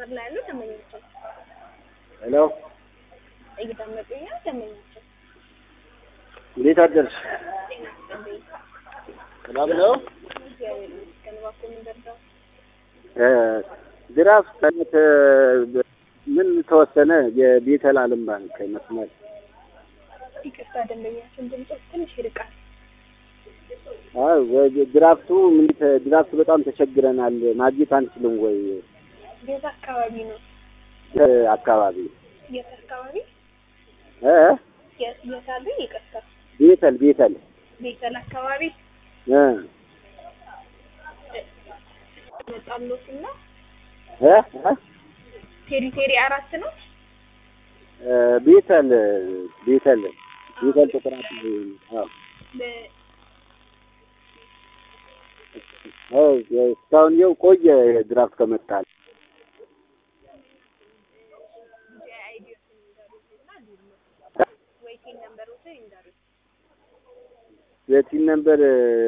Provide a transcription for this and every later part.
መስመር ላይ ያሉ ደንበኞች ሄሎ እየዳመጡኝ ነው። ደንበኞች እንዴት አደርሽ? ጤና ይስጥልኝ። ሰላም ነው? እግዚአብሔር ይመስገን። እባክዎ ምን ደርሰው? ድራፍት ምን ተወሰነ? የቤተል ዓለም ባንክ መስመር ይቅርታ ደንበኛችን ድምፅ ትንሽ ይርቃል። ድራፍቱ በጣም ተቸግረናል። ማግኘት አንችልም ወይ? የት አካባቢ ነው? አካባቢ የት አካባቢ? የት አሉ? ይቅርታ ቤተል አካባቢ መጣሎትና ቴሪቴሪ 4 ነው። ቤተል ተቆራጥ እስካሁን ይኸው ቆየ ድራፍት ከመጣል የቲን ነምበር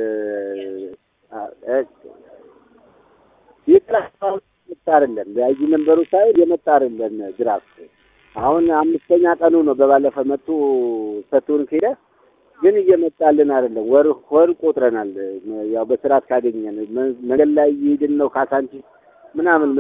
የመጣ አይደለም። የአይዲ ነምበሩ ሳይሆን የመጣ አይደለም ድራፍት። አሁን 5ኛ ቀኑ ነው። በባለፈ መጥቶ ሰጥቶን ከሄደ ግን እየመጣልን አይደለም። ወር ቆጥረናል። ያው በስርዓት ካገኘን መንገድ ላይ እየሄድን ነው። ካሳንቺስ ምናምን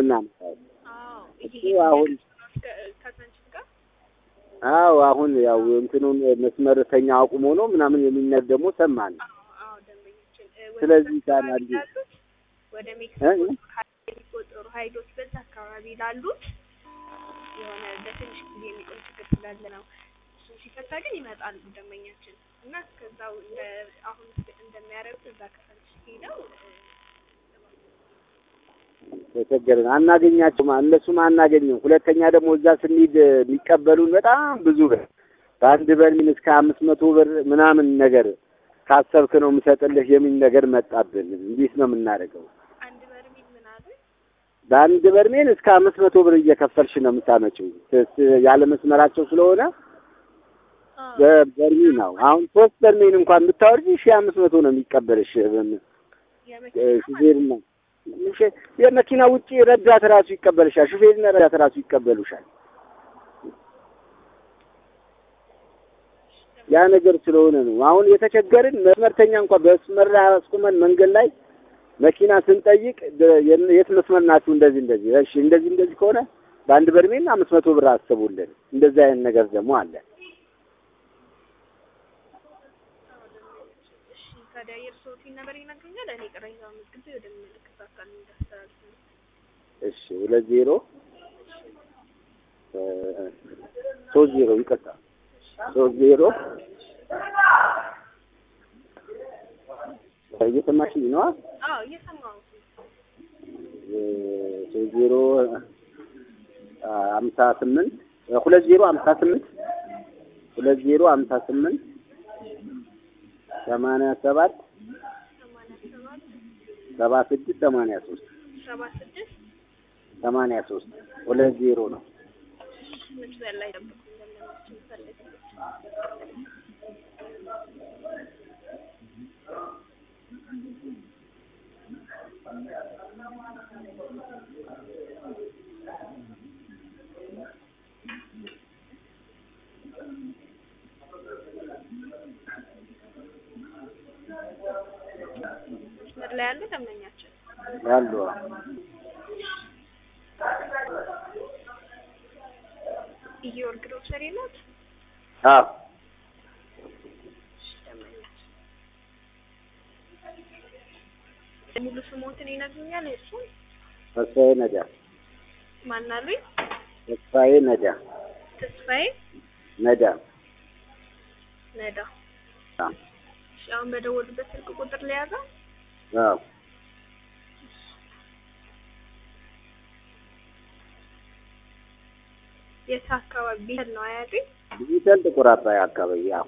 አሁን ያው እንትኑን መስመርተኛ አቁሞ ነው ምናምን የሚነር ደግሞ ሰማን። ስለዚህ ታናል ወደ ሜክሲኮ የሚቆጠሩ ሀይሎች በዛ አካባቢ ላሉት የሆነ በትንሽ ጊዜ የሚቆይ ችግር ስላለ ነው። እሱ ሲፈታ ግን ይመጣሉ ደንበኛችን እና እስከዛው አሁን እንደሚያደርጉት እዛ ከፈንሽ ሄደው ተቸገርን። አናገኛቸውም። እነሱም አናገኝም። ሁለተኛ ደግሞ እዛ ስንሄድ የሚቀበሉን በጣም ብዙ ብር በአንድ በርሜል እስከ 500 ብር ምናምን ነገር ካሰብክ ነው የምሰጥልህ የሚል ነገር መጣብን። እንዴት ነው የምናደርገው? አንድ በርሜል ምን አለ? በአንድ በርሜል እስከ 500 ብር እየከፈልሽ ነው የምታመጪው። ያለ መስመራቸው ስለሆነ በበርሜል ነው። አሁን 3 በርሜል እንኳን ብታወርጂ 1500 ነው የሚቀበልሽ። ሹፌርና የመኪና ውጪ ረዳት ራሱ ይቀበልሻል። ሹፌርና ረዳት ራሱ ይቀበሉሻል። ያ ነገር ስለሆነ ነው አሁን የተቸገርን። መስመርተኛ እንኳን በመስመር ላይ አስቁመን መንገድ ላይ መኪና ስንጠይቅ የት መስመር ናችሁ? እንደዚህ እሺ፣ እንደዚህ ከሆነ በአንድ በርሜል 500 ብር አስቡልን። እንደዚህ አይነት ነገር ደግሞ አለ። ታዲያ የእርስዎት ነበር ይነግሩኛል። እኔ ቅሬታውን መዝግቤ ወደሚመለከተው አካል እንዳስተላልፍ ነው። እሺ 20 30 ይቅርታ 30 እየሰማሽኝ ነው? አዎ እየሰማሁ ነው። 30 58 20 57 87 76 83 20 ነው። መስመር ላይ ጠብቁኝ እንደምንችል ፈልግ መስመር ላይ ያለ ደንበኛችን ያሉ ኢዮር ግሮሰሪ ነው። አዎ ሙሉ ስሞትን ይነግሩኛል? እሱ ተስፋዬ ነዳ። ማን አሉኝ? ተስፋዬ ነዳ። አሁን በደወሉበት ስልክ ቁጥር ለያዘ? አዎ የት አካባቢ ቤተል ነው አያውቅም? ቤተል ጥቁር አባይ አካባቢ። አዎ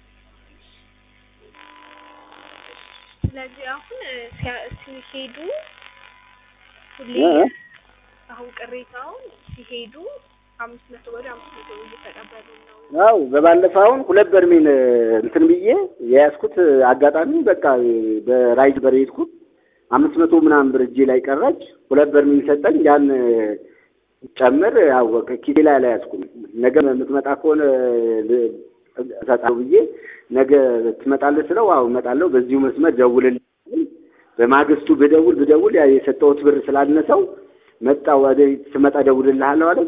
ስለዚህ አሁን ሲሄዱ ሁሌ አሁን ቅሬታውን ሲሄዱ 500 ብር እየተቀበሉ ነው። አዎ በባለፈው አሁን 2 በርሜል እንትን ብዬ የያዝኩት አጋጣሚ በቃ በራይድ በሬድኩት 500 ምናምን ብር እጄ ላይ ቀረች። 2 በርሜል ሰጠኝ። ያን ጨምር ያወቀ ኪሴ ላይ አልያዝኩም። ነገ የምትመጣ ከሆነ እሰጣለሁ ብዬ ነገ ትመጣለህ ስለው አዎ እመጣለሁ በዚሁ መስመር ደውልልኝ። በማግስቱ ብደውል ያ የሰጠሁት ብር ስላነሰው መጣ ወደ ትመጣ ደውልልሃለሁ አለ።